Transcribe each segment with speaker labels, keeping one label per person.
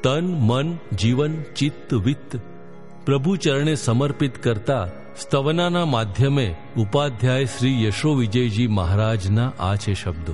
Speaker 1: तन मन जीवन चित्त वित्त प्रभु चरणे समर्पित करता સ્તવનાના માધ્યમે ઉપાધ્યાય શ્રી યશો વિજયજી મહારાજના આ છે શબ્દો.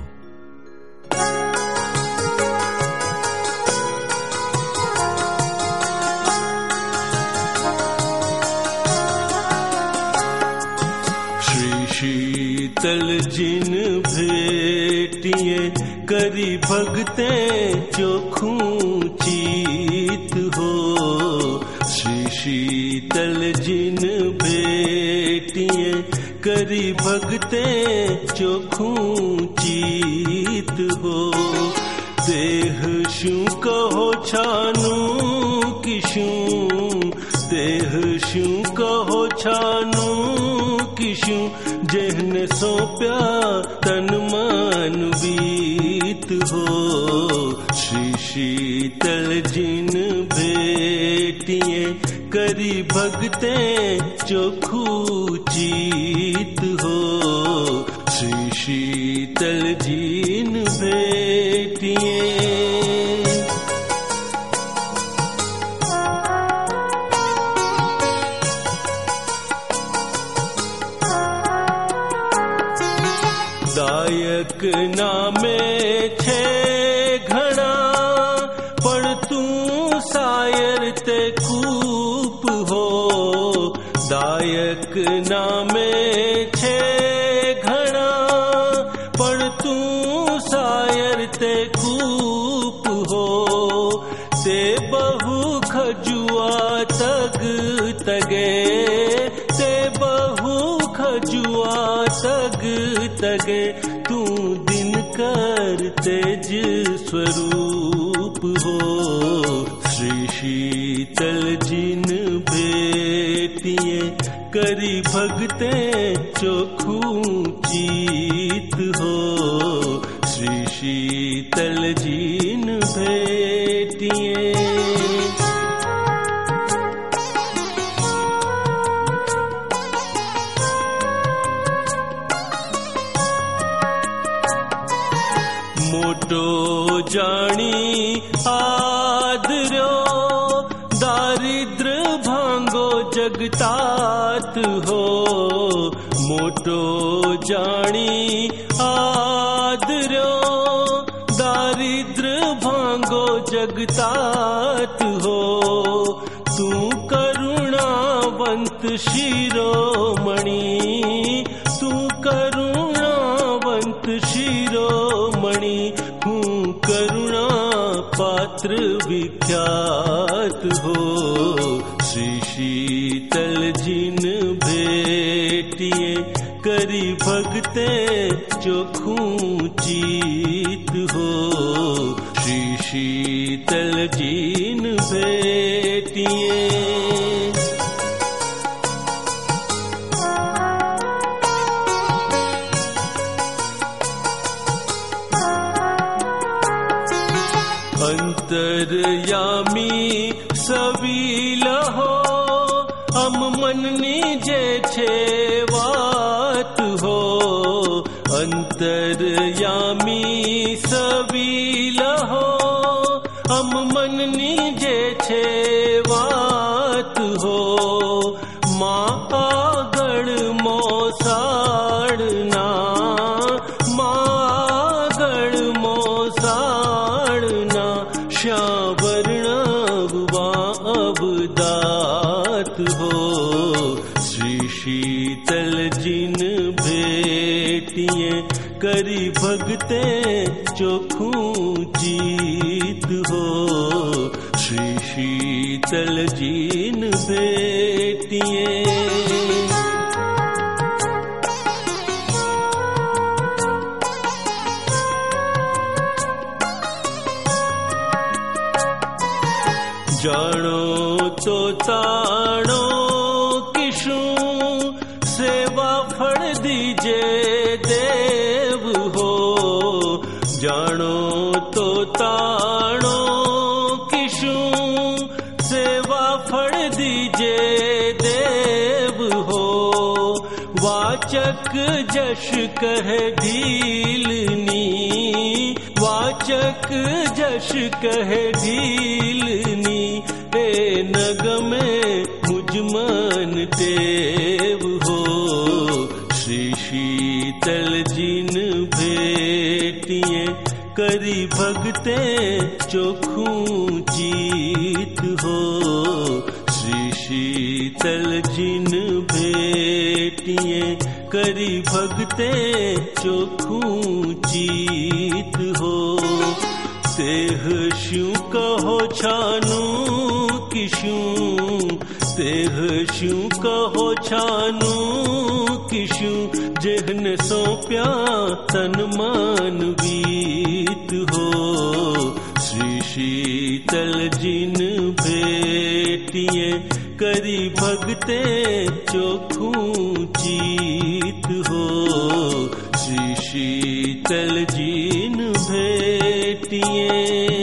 Speaker 1: શ્રી શીતલ જીન ભેટીએ કરી ભગતે ચોખ્ખું ચિત હો. શ્રી શીતલ જીન ભેટીએ કરી ભગતે ચોખ્ખું ચિત હો. દેહ શું કહો છાનું કિશું, દેહ શું કહો છાનું કિશું, જેને સોંપ્યા તન મન બીત હો. શ્રી શીતલ જીન ભેટીએ કરી ભગતે ચોખ્ખું ચિત હો. શ્રી શીતલ જીન ભેટીએ દાયક નામે છે ઘણા, પણ તું સાયર તે કૂપ હો. દાયક નામે છે ઘણા, પણ તું સાયર તે કૂપ હો. તે બહુ ખજુઆ તગ તગે, તે બહુ ખજુઆ તગ તગે, તું દિન કર તેજ સ્વરૂપ હો. શ્રી શીતલ જીન ભેટીએ કરી ભગતે ચોખ્ખું ચિત હો. શ્રી શીતલ જીન ભેટીએ મોટો જાણી આદર્યો, દારિદ્ર ભાંગો જગતાત હો. મોટો જાણી આદર્યો, દારિદ્ર ભાંગો જગતાત હો. તું કરુણાવંત શિરોમણી, તું કરુણાવંત શિરોમણી, હું કરુણા પાત્ર વિખ્યાત હો. શ્રી શીતલ જીન ભેટીએ કરી ભગતે ચોખ્ખું ચિત હો. શ્રી શીતલ જીન ભેટીએ અંતરયામી સબીલ હો. અમ મનની જે છે વાત હો. અંતરયામી સબીલ હો. અમ મનની જે છે વાત હો. માં આગળ મોસાળના, માં આગળ મોસાળના, શ્યાવર્ણવવા અબદાત હો. શ્રી શીતલ જીન ભેટીએ કરી ભગતે ચોખ્ખું ચિત હો. શ્રી શીતલ જીન ભેટીએ જાણો તો તાણો કિશું, સેવા ફળ દીજે દેવ હો. જાણો તો તાણો કિશું, સેવા ફળ દીજે દેવ હો. વાચક જશ કહે ઢીલની, વાચક याचक जश कहे ढीलनी, ए नग में मुझ मन देव हो। श्री शीतल जिन भेटिए, करी भगते चोखू जीत हो। श्री शीतल जिन भेटिए, करी भगते चोखू जीत हो। तेह श्यू कहो छानू किशू, तेह श्यू कहो छानू किशू, जेहन सौंप्या तन मन वीत हो। श्री शीतल जिन भेटिए, करी भगते चोखू जीत हो। श्री शीतल जिन भेटिए।